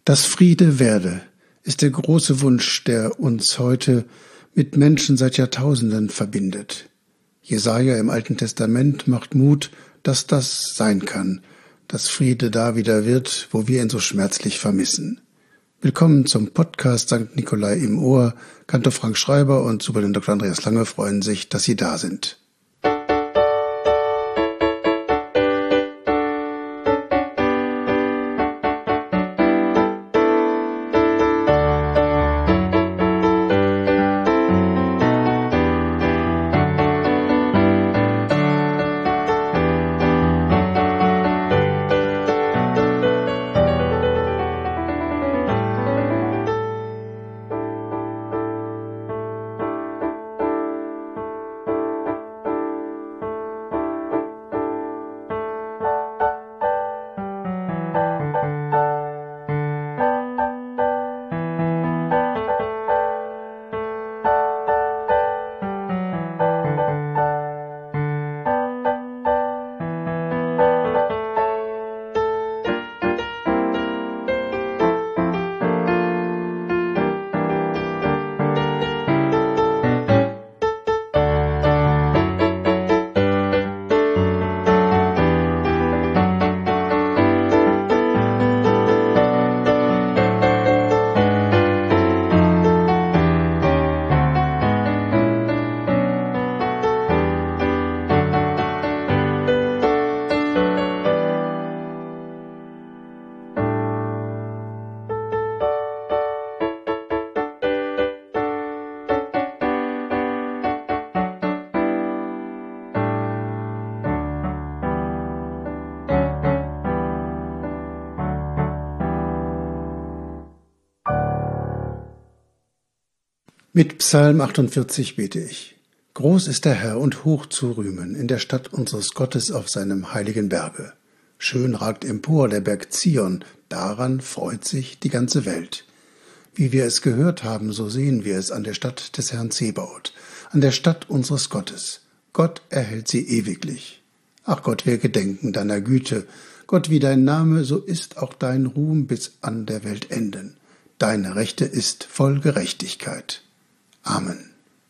Dass Friede werde, ist der große Wunsch, der uns heute mit Menschen seit Jahrtausenden verbindet. Jesaja im Alten Testament macht Mut, dass das sein kann, dass Friede da wieder wird, wo wir ihn so schmerzlich vermissen. Willkommen zum Podcast St. Nikolai im Ohr. Kantor Frank Schreiber und Superintendent Dr. Andreas Lange freuen sich, dass Sie da sind. Mit Psalm 48 bete ich. Groß ist der Herr und hoch zu rühmen in der Stadt unseres Gottes auf seinem heiligen Berge. Schön ragt empor der Berg Zion, daran freut sich die ganze Welt. Wie wir es gehört haben, so sehen wir es an der Stadt des Herrn Zebaoth, an der Stadt unseres Gottes. Gott erhält sie ewiglich. Ach Gott, wir gedenken deiner Güte. Gott, wie dein Name, so ist auch dein Ruhm bis an der Welt enden. Deine Rechte ist voll Gerechtigkeit. Amen.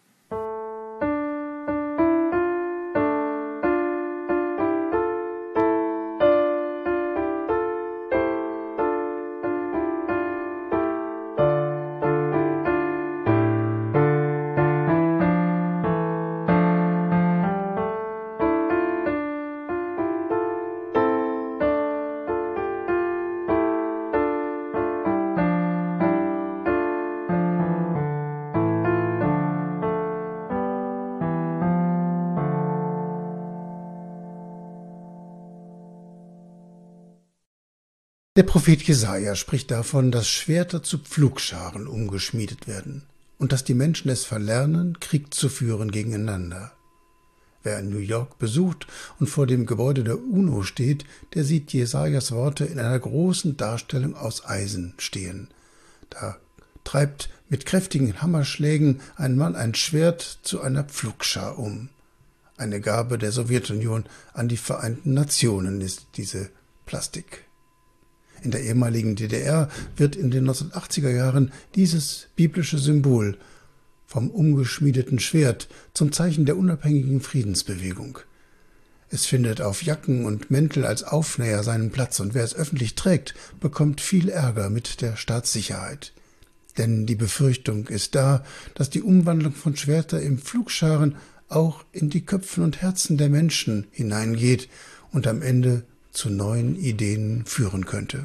Der Prophet Jesaja spricht davon, dass Schwerter zu Pflugscharen umgeschmiedet werden und dass die Menschen es verlernen, Krieg zu führen gegeneinander. Wer New York besucht und vor dem Gebäude der UNO steht, der sieht Jesajas Worte in einer großen Darstellung aus Eisen stehen. Da treibt mit kräftigen Hammerschlägen ein Mann ein Schwert zu einer Pflugschar um. Eine Gabe der Sowjetunion an die Vereinten Nationen ist diese Plastik. In der ehemaligen DDR wird in den 1980er Jahren dieses biblische Symbol vom umgeschmiedeten Schwert zum Zeichen der unabhängigen Friedensbewegung. Es findet auf Jacken und Mäntel als Aufnäher seinen Platz und wer es öffentlich trägt, bekommt viel Ärger mit der Staatssicherheit. Denn die Befürchtung ist da, dass die Umwandlung von Schwertern in Pflugscharen auch in die Köpfe und Herzen der Menschen hineingeht und am Ende zu neuen Ideen führen könnte.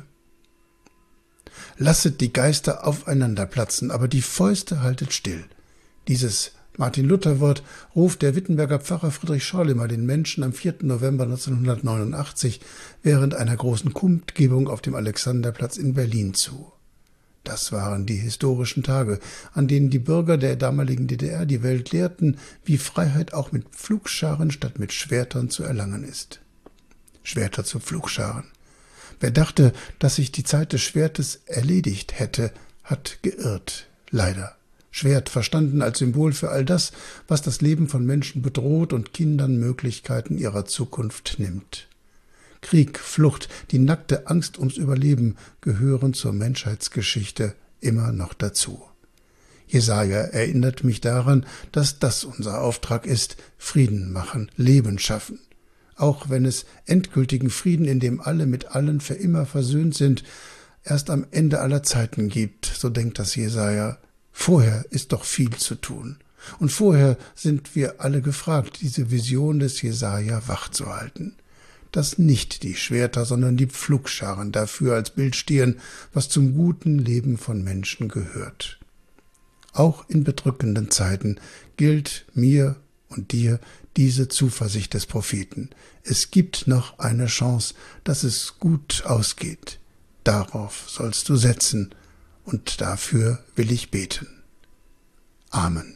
Lasset die Geister aufeinander platzen, aber die Fäuste haltet still. Dieses Martin-Luther-Wort ruft der Wittenberger Pfarrer Friedrich Schorlemer den Menschen am 4. November 1989 während einer großen Kundgebung auf dem Alexanderplatz in Berlin zu. Das waren die historischen Tage, an denen die Bürger der damaligen DDR die Welt lehrten, wie Freiheit auch mit Pflugscharen statt mit Schwertern zu erlangen ist. Schwerter zu Pflugscharen. Wer dachte, dass sich die Zeit des Schwertes erledigt hätte, hat geirrt, leider. Schwert verstanden als Symbol für all das, was das Leben von Menschen bedroht und Kindern Möglichkeiten ihrer Zukunft nimmt. Krieg, Flucht, die nackte Angst ums Überleben gehören zur Menschheitsgeschichte immer noch dazu. Jesaja erinnert mich daran, dass das unser Auftrag ist: Frieden machen, Leben schaffen. Auch wenn es endgültigen Frieden, in dem alle mit allen für immer versöhnt sind, erst am Ende aller Zeiten gibt, so denkt das Jesaja. Vorher ist doch viel zu tun. Und vorher sind wir alle gefragt, diese Vision des Jesaja wachzuhalten. Dass nicht die Schwerter, sondern die Pflugscharen dafür als Bild stehen, was zum guten Leben von Menschen gehört. Auch in bedrückenden Zeiten gilt mir und dir diese Zuversicht des Propheten. Es gibt noch eine Chance, dass es gut ausgeht. Darauf sollst du setzen, und dafür will ich beten. Amen.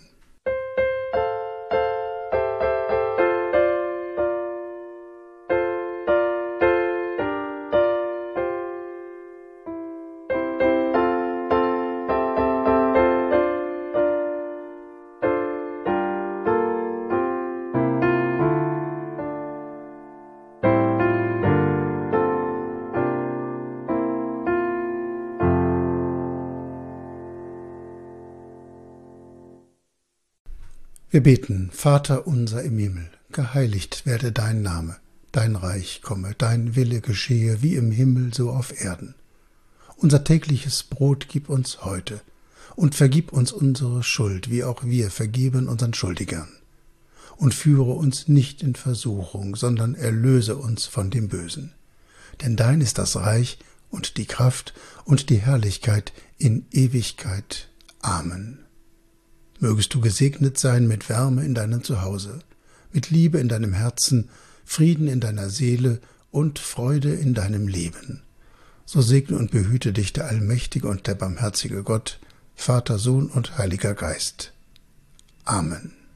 Wir beten: Vater unser im Himmel, geheiligt werde dein Name, dein Reich komme, dein Wille geschehe, wie im Himmel so auf Erden. Unser tägliches Brot gib uns heute und vergib uns unsere Schuld, wie auch wir vergeben unseren Schuldigern. Und führe uns nicht in Versuchung, sondern erlöse uns von dem Bösen. Denn dein ist das Reich und die Kraft und die Herrlichkeit in Ewigkeit. Amen. Mögest du gesegnet sein mit Wärme in deinem Zuhause, mit Liebe in deinem Herzen, Frieden in deiner Seele und Freude in deinem Leben. So segne und behüte dich der allmächtige und der barmherzige Gott, Vater, Sohn und Heiliger Geist. Amen.